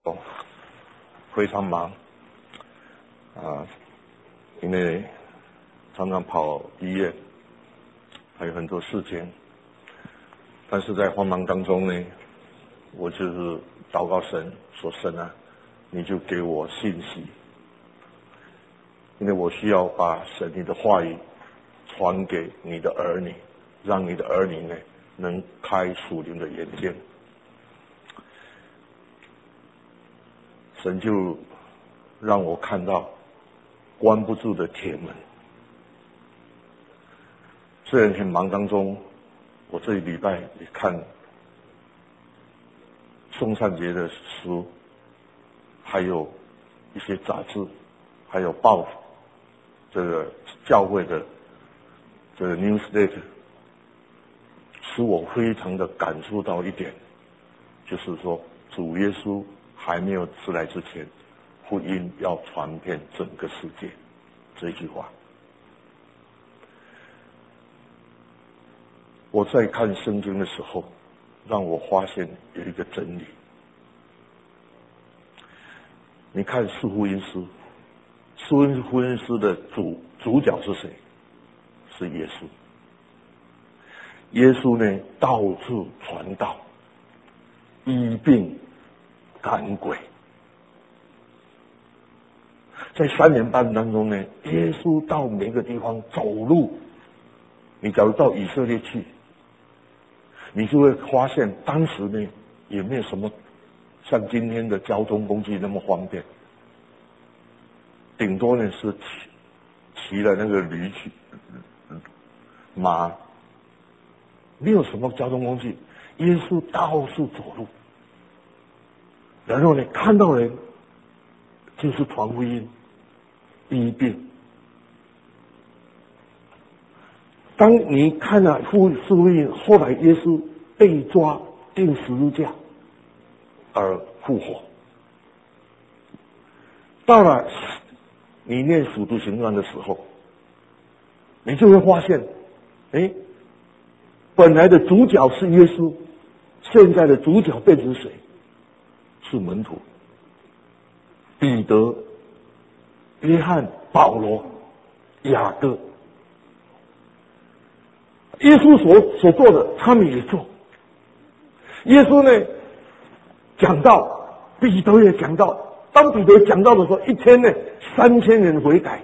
哦，非常忙啊，因为常常跑医院，还有很多事情。但是在慌忙当中呢，我就是祷告神，说神啊，你就给我信息，因为我需要把神你的话语传给你的儿女，让你的儿女呢能开属灵的眼睛。神就让我看到关不住的铁门。虽然很忙当中，我这一礼拜也看宋善杰的书，还有一些杂志，还有报这个教会的这个 newsletter， 使我非常的感触到一点，就是说主耶稣还没有出来之前，福音要传遍整个世界，这句话。我在看圣经的时候，让我发现有一个真理。你看四福音书，四福音书的主角是谁？是耶稣。耶稣呢，到处传道，医病赶鬼。在3年半当中呢，耶稣到每个地方走路。你假如到以色列去，你就会发现当时呢也没有什么像今天的交通工具那么方便，顶多呢是骑了那个驴去马，没有什么交通工具。耶稣到处走路，然后呢看到人就是传福音医病。当你看了福音，后来耶稣被抓钉十字架而复活，到了你念使徒行传的时候，你就会发现，本来的主角是耶稣，现在的主角变成谁？是门徒，彼得、约翰、保罗、雅各。耶稣所做的，他们也做。耶稣呢讲道，彼得也讲道。当彼得讲道的时候，一天呢3000人悔改。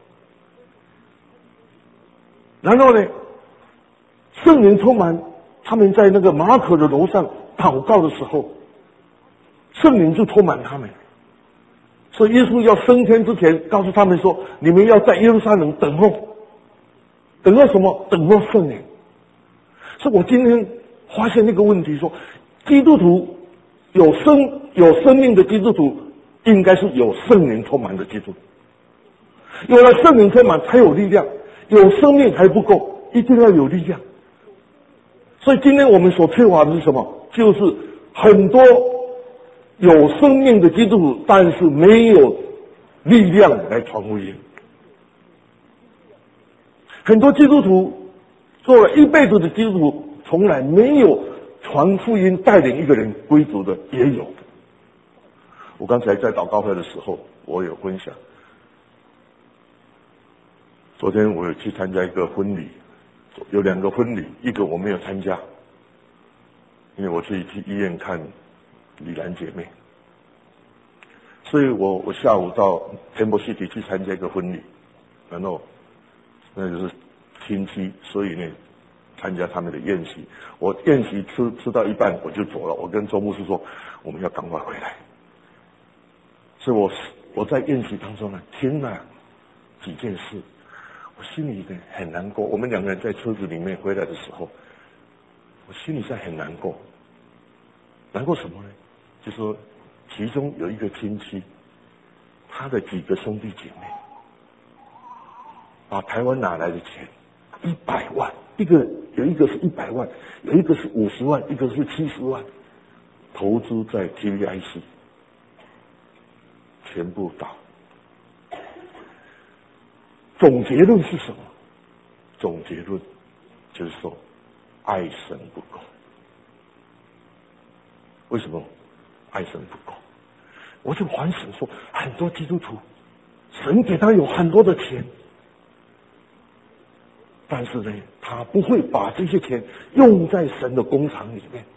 然后呢，圣灵充满，他们在那个马可的楼上祷告的时候，圣灵就充满他们。所以耶稣要升天之前，告诉他们说：你们要在耶路撒冷等候。等候什么？等候圣灵。所以我今天发现那个问题说，基督徒有生命的基督徒，应该是有圣灵充满的基督徒。有了圣灵充满才有力量，有生命还不够，一定要有力量。所以今天我们所缺乏的是什么？就是很多有生命的基督徒，但是没有力量来传福音。很多基督徒做了一辈子的基督徒，从来没有传福音带领一个人归主的也有。我刚才在祷告会的时候，我有分享，昨天我有去参加一个婚礼，有2个婚礼，一个我没有参加，因为我自己去医院看李兰姐妹，所以我下午到 Temple City 去参加一个婚礼，然后那就是亲戚，所以呢参加他们的宴席。我宴席吃到一半我就走了，我跟周牧师说我们要赶快回来。所以我在宴席当中呢听了几件事，我心里呢很难过。我们2个人在车子里面回来的时候，我心里在很难过。难过什么呢？就说其中有一个亲戚，他的几个兄弟姐妹把台湾拿来的钱100万，有一个是100万，有一个是50万，一个是70万，投资在 TVIC， 全部倒。总结论是什么？总结论就是说爱神不够。为什么爱神不够？ 我就反省说，很多基督徒，神给他有很多的钱，但是呢，他不会把这些钱用在神的工厂里面，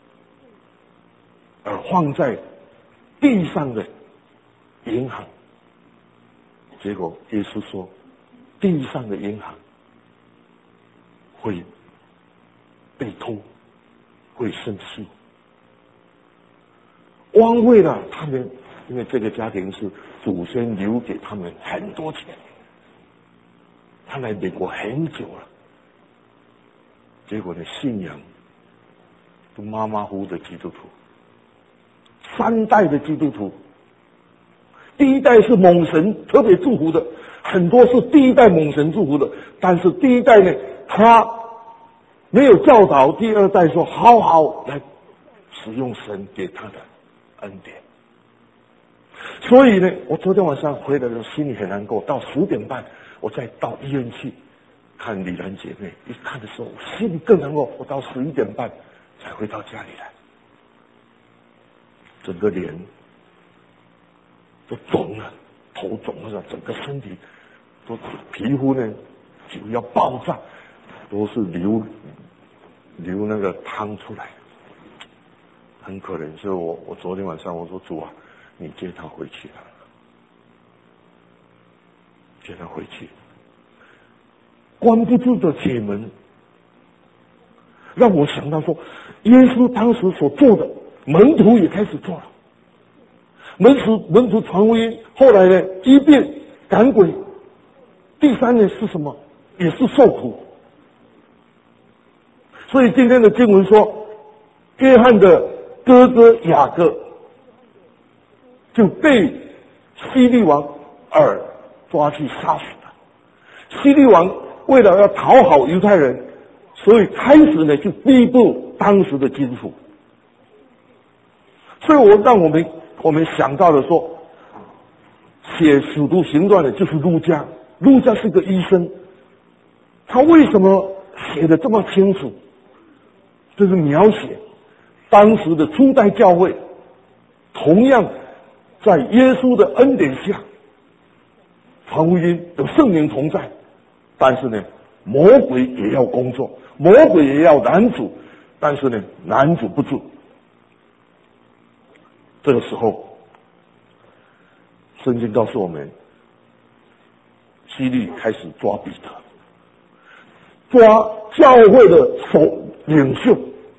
而放在地上的银行。结果耶稣说，地上的银行会被偷，会生气，枉费了他们，因为这个家庭是祖先留给他们很多钱，他来美国很久了，结果呢，信仰都马马虎虎的基督徒，3代的基督徒，第一代是蒙神特别祝福的，很多是第一代蒙神祝福的，但是第一代呢，他没有教导第2代说好好来使用神给他的恩典。所以呢，我昨天晚上回来的时候心里很难过，到10点半我再到医院去看李兰姐妹，一看的时候我心里更难过，我到11点半才回到家里来，整个脸都肿了，头肿了，整个身体都皮肤呢就要爆炸，都是流那个汤出来，很可怜。所以我昨天晚上我说，主啊，你接他回去了，接他回去，关不住的铁门，让我想到说，耶稣当时所做的，门徒也开始做了。门徒传福音，后来呢，医病赶鬼，第3呢是什么？也是受苦。所以今天的经文说，约翰的哥哥雅各就被希律王耳抓去杀死了。希律王为了要讨好犹太人，所以开始呢就逼迫当时的基督徒。所以让我们想到了说，写《使徒行传》的就是路加，路加是个医生，他为什么写的这么清楚？就是描写当时的初代教会，同样在耶稣的恩典下，传福音有圣灵同在，但是呢，魔鬼也要工作，魔鬼也要拦阻，但是呢，拦阻不住。这个时候，圣经告诉我们，希律开始抓彼得，抓教会的领袖。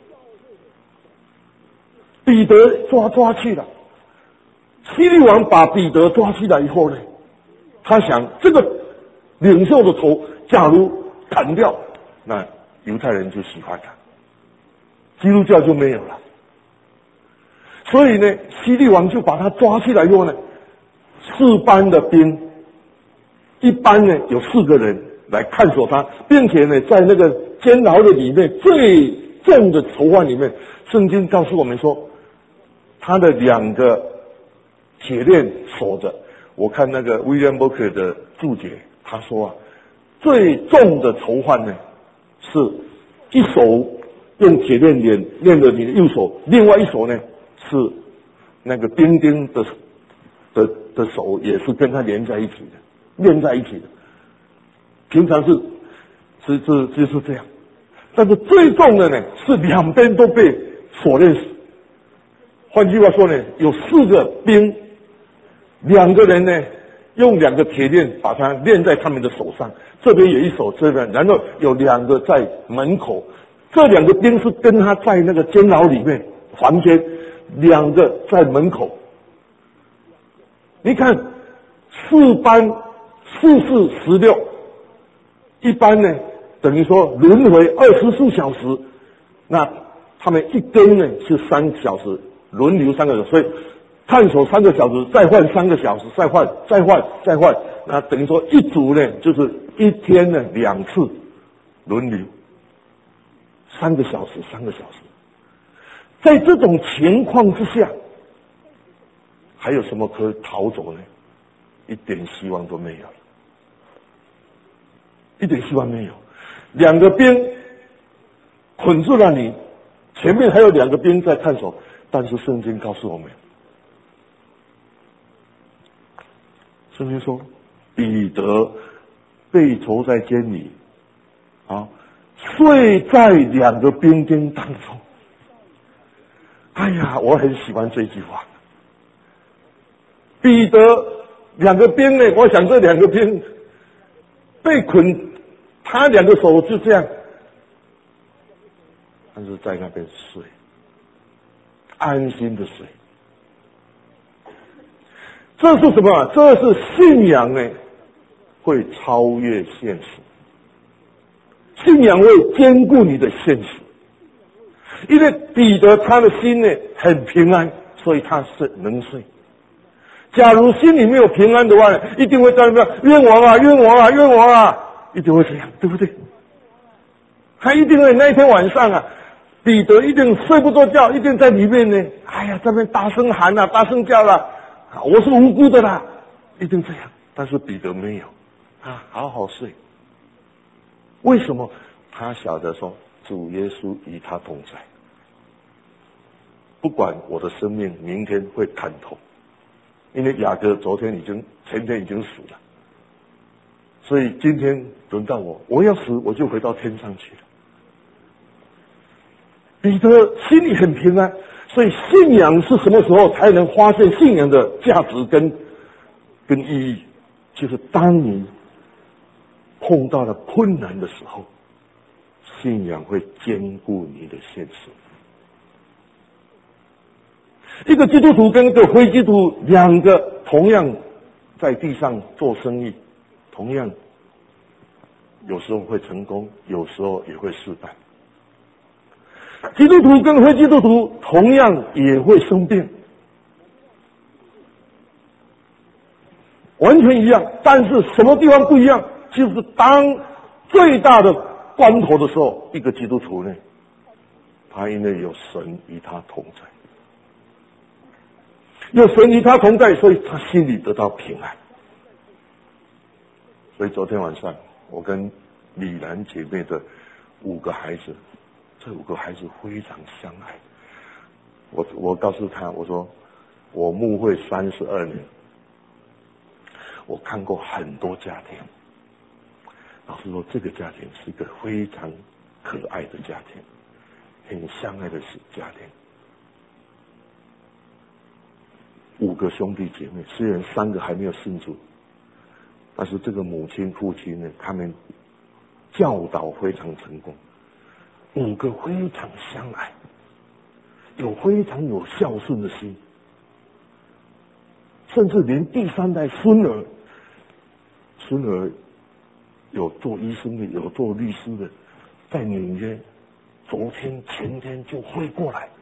彼得抓去了，希律王把彼得抓起来以后呢，他想这个领袖的头假如砍掉，那犹太人就喜欢他，基督教就没有了。所以呢，希律王就把他抓起来以后呢，4班的兵，一班呢有4个人来看守他，并且呢，在那个监牢的里面最重的囚犯里面，圣经告诉我们说，他的2个铁链锁着。我看那个 William Booker 的注解，他说啊，最重的囚犯呢，是一手用铁链链着你的右手，另外一手呢是那个兵丁的手，也是跟他连在一起的。平常就是这样，但是最重的呢，是2边都被锁链死。换句话说呢，有4个兵，2个人呢用2个铁链把它链在他们的手上，这边有一手，这边，然后有2个在门口，这2个兵是跟他在那个监牢里面房间，2个在门口。你看4班4、4、16，一般呢等于说轮回24小时，那他们一更呢是3小时，轮流3个小时，所以看守3个小时，再换3个小时，再换，那等于说一组呢就是一天呢2次轮流，3个小时。在这种情况之下，还有什么可以逃走呢？一点希望都没有，一点希望没有。2个兵捆住了你，前面还有2个兵在看守，但是圣经告诉我们， 圣经说，彼得被囚在监里，睡在两个兵丁当中。哎呀，我很喜欢这句话。彼得两个兵呢，我想这两个兵被捆，他两个手就这样，但是在那边睡，安心的睡。这是什么？这是信仰呢，会超越现实，信仰会兼顾你的现实。因为彼得他的心呢很平安，所以他是能睡。假如心里没有平安的话，一定会在那边冤枉啊，冤枉啊，冤枉啊，一定会这样，对不对？他一定会那一天晚上啊，彼得一定睡不着觉，一定在里面呢。哎呀，这边大声喊啊，大声叫啦，我是无辜的啦，一定这样。但是彼得没有，好好睡。为什么？他晓得说，主耶稣与他同在。不管我的生命明天会砍头，因为雅各前天已经死了，所以今天轮到我要死，我就回到天上去了。彼得心里很平安，所以信仰是什么时候才能发现信仰的价值跟意义？就是当你碰到了困难的时候，信仰会兼顾你的现实。一个基督徒跟一个非基督徒，两个同样在地上做生意，同样有时候会成功，有时候也会失败。基督徒跟非基督徒同样也会生病，完全一样，但是什么地方不一样？就是当最大的关头的时候，一个基督徒呢，他因为有神与他同在。有神与他同在，所以他心里得到平安。所以昨天晚上，我跟李兰姐妹的5个孩子，这5个孩子非常相爱。我告诉他，我说我牧会32年，我看过很多家庭。老实说，这个家庭是一个非常可爱的家庭，很相爱的家庭。5个兄弟姐妹，虽然3个还没有信主，但是这个母亲父亲呢，他们教导非常成功，5个非常相爱，非常有孝顺的心，甚至连第3代孙儿有做医生的，有做律师的，在纽约，昨天前天就飞过来。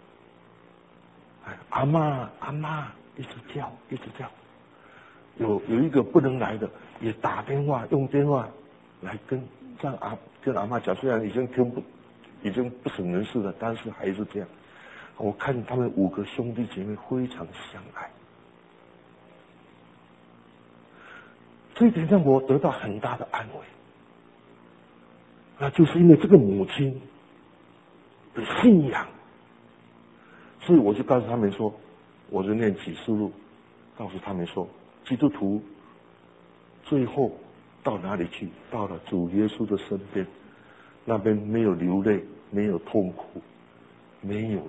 阿嬷，一直叫。有一个不能来的，也打电话，用电话来跟阿嬷讲，虽然已经不省人事了，但是还是这样。我看他们5个兄弟姐妹非常相爱，这一点让我得到很大的安慰。那就是因为这个母亲的信仰。所以我就告诉他们说，我就念启示录，告诉他们说，基督徒最后到哪里去？到了主耶稣的身边，那边没有流泪，没有痛苦，没有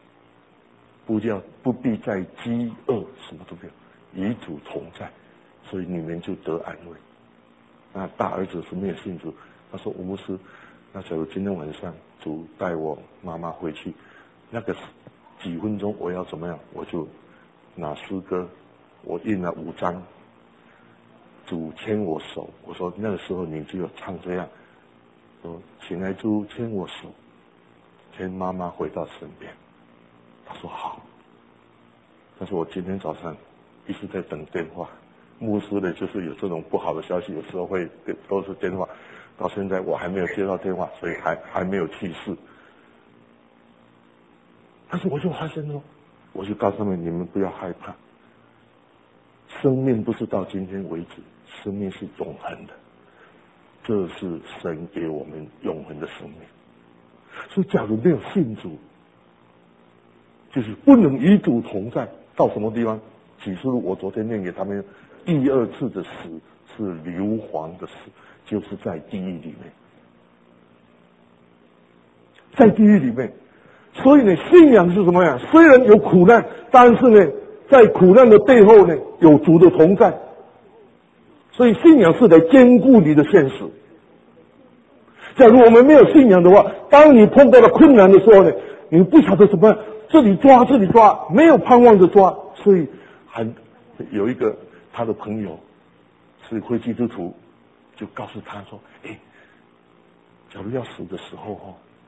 不必再饥饿，什么都没有，与主同在，所以你们就得安慰。那大儿子是没有信主，他说吴牧师，那假如今天晚上主带我妈妈回去，那个几分钟我要怎么样？我就拿诗歌，我印了5张，主牵我手。我说那个时候你就要唱这样，说亲爱主牵我手，牵妈妈回到身边。他说好。但是我今天早上一直在等电话，牧师呢就是有这种不好的消息，有时候会都是电话，到现在我还没有接到电话，所以还没有去世。但是我就发现了，我就告诉他们，你们不要害怕，生命不是到今天为止，生命是永恒的，这是神给我们永恒的生命。所以假如没有信主，就是不能与主同在，到什么地方？ 启示录我昨天念给他们，第二次的死是硫磺的死，就是在地狱里面，在地狱里面。所以呢，信仰是什么呀？虽然有苦难，但是呢，在苦难的背后呢，有主的同在。所以信仰是来兼顾你的现实。假如我们没有信仰的话，当你碰到了困难的时候呢，你不晓得怎么这里抓这里抓，没有盼望的抓。所以有一个他的朋友是非基督徒，就告诉他说：“假如要死的时候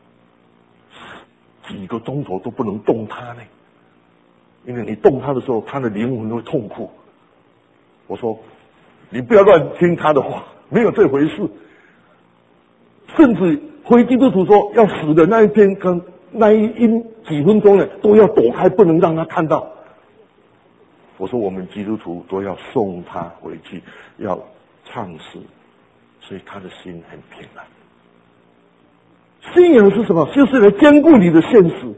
几个钟头都不能动他呢，因为你动他的时候，他的灵魂会痛苦。”我说：“你不要乱听他的话，没有这回事。甚至非基督徒说要死的那一天跟那几分钟呢，都要躲开，不能让他看到。”我说我们基督徒都要送他回去，要唱诗，所以他的心很平安。信仰是什么？就是来兼顾你的现实。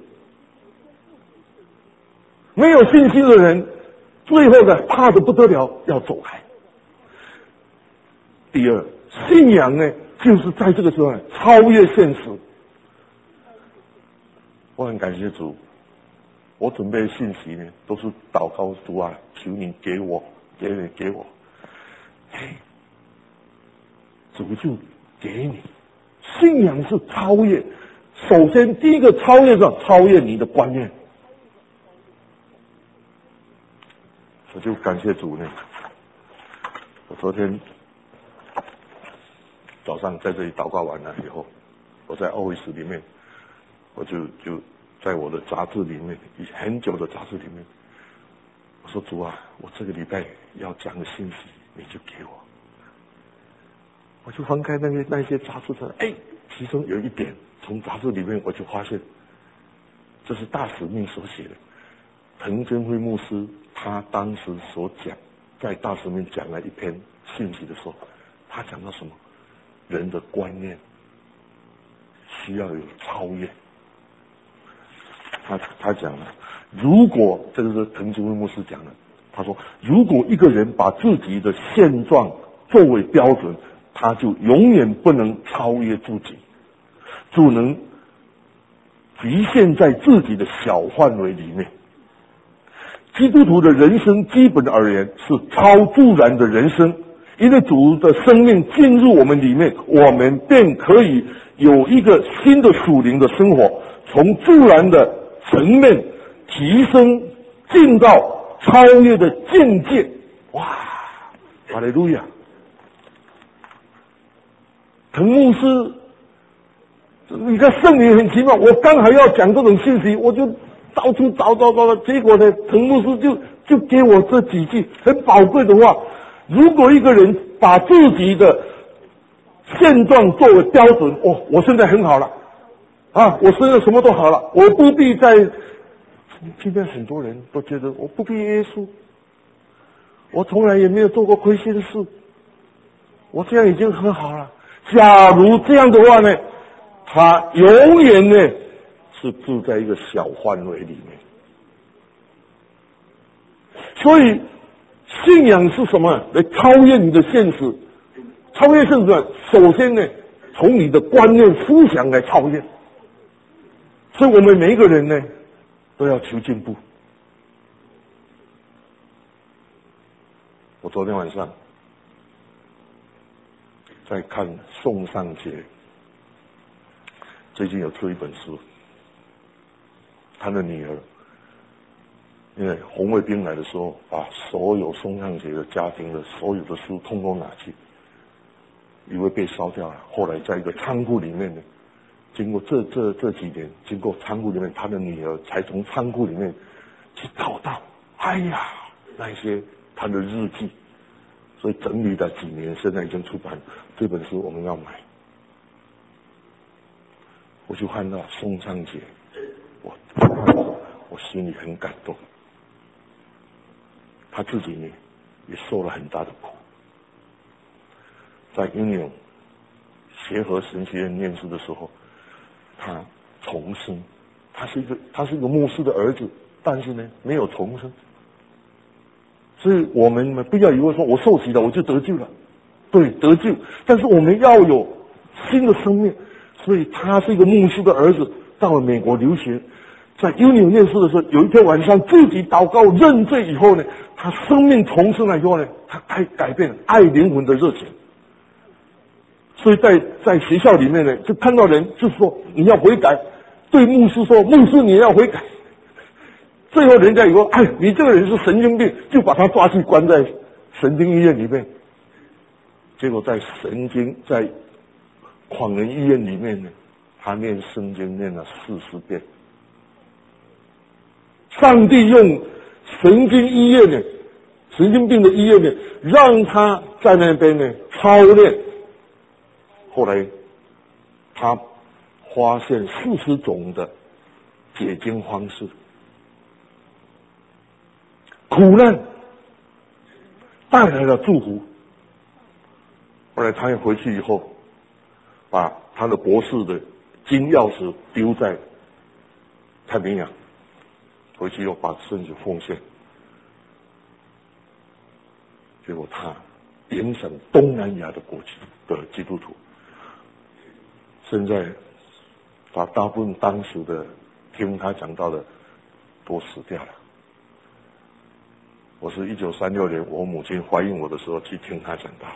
没有信心的人，最后呢，怕得不得了，要走开。第二，信仰呢，就是在这个时候超越现实。我很感谢主，我准备的信息呢，都是祷告主啊，求你给我，给我，主就给你。信仰是超越，首先第一个超越是超越你的观念。我就感谢主呢，我昨天早上在这里祷告完了以后，我在office里面，我就在我的杂志里面，很久的杂志里面，我说主啊，我这个礼拜要讲的信息，你就给我。我就翻开那些杂志上，其中有一点从杂志里面我就发现，这是大使命所写的。滕真辉牧师他当时所讲，在大使命讲了一篇信息的时候，他讲到什么？人的观念需要有超越。他讲了，如果这个是滕真辉牧师讲的，他说，如果一个人把自己的现状作为标准，他就永远不能超越自己，只能局限在自己的小范围里面。基督徒的人生基本而言是超自然的人生，因为主的生命进入我们里面，我们便可以有一个新的属灵的生活，从自然的层面提升进到超越的境界。哇，哈利路亚！滕牧师，你看圣灵很奇妙，我刚好要讲这种信息，我就到处找，结果呢，滕牧师就给我这几句很宝贵的话。如果一个人把自己的现状作为标准，我现在很好了，我现在什么都好了，我不必再。今天很多人都觉得我不必耶稣，我从来也没有做过亏心事，我这样已经很好了。假如这样的话呢，他永远呢是住在一个小范围里面。所以信仰是什么？来超越你的现实。超越现实，首先呢，从你的观念思想来超越。所以我们每一个人呢，都要求进步。我昨天晚上在看宋尚杰，最近有出一本书，他的女儿因为红卫兵来的时候，把所有宋尚杰的家庭的所有的书通通拿去，以为被烧掉了。后来在一个仓库里面呢，经过这几年，经过仓库里面，他的女儿才从仓库里面去找到，那些他的日记，所以整理了几年，现在已经出版。这本书我们要买。我就看到宋尚杰，我心里很感动。他自己呢也受了很大的苦，在英纽协和神学院念书的时候，他重生。他是一个牧师的儿子，但是呢没有重生。 所以我们不要以为说我受洗了我就得救了，对，得救，但是我们要有新的生命。所以他是一个牧师的儿子，到了美国留学，在 UNI 念书的时候，有一天晚上自己祷告认罪以后呢，他生命重生了以后呢，他改变了爱灵魂的热情。所以在学校里面呢，就看到人就说你要悔改，对牧师说牧师你要悔改。最后人家以为哎你这个人是神经病，就把他抓去关在神经医院里面。结果在狂人医院里面呢，他念圣经念了40遍。上帝用神经医院呢，神经病的医院呢，让他在那边呢操练。后来他发现40种的解经方式。苦难带来了祝福。后来他也回去以后，把他的博士的金钥匙丢在太平洋，回去又把身体奉献。结果他影响东南亚的国际的基督徒。现在他大部分当时的听他讲到的都死掉了。我是1936年我母亲怀孕我的时候去听他讲道。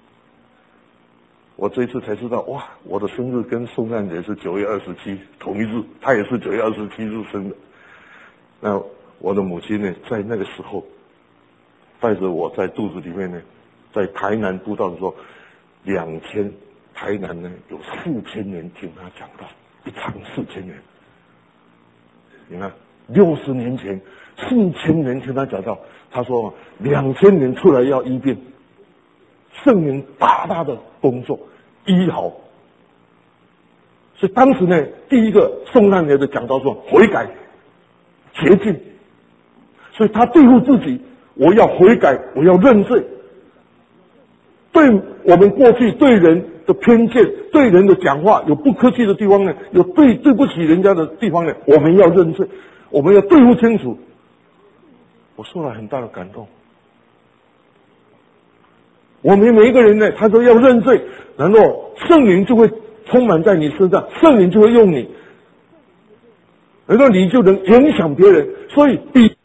我这一次才知道，哇，我的生日跟圣诞节是9月27同一日，他也是9月27日生的。那我的母亲呢，在那个时候带着我在肚子里面呢，在台南布道的时候，2天台南呢有4000人听他讲道，一场4000人。你看60年前4000人听他讲道，他说2000年出来要医病，圣灵大大的工作医好。所以当时呢，第一个圣诞节的讲道说悔改洁净，所以他对付自己，我要悔改，我要认罪。对我们过去对人的偏见，对人的讲话有不客气的地方呢，有对不起人家的地方呢，我们要认罪，我们要对付清楚。我受了很大的感动。我们每一个人呢，他说要认罪，然后圣灵就会充满在你身上，圣灵就会用你，然后你就能影响别人。所以比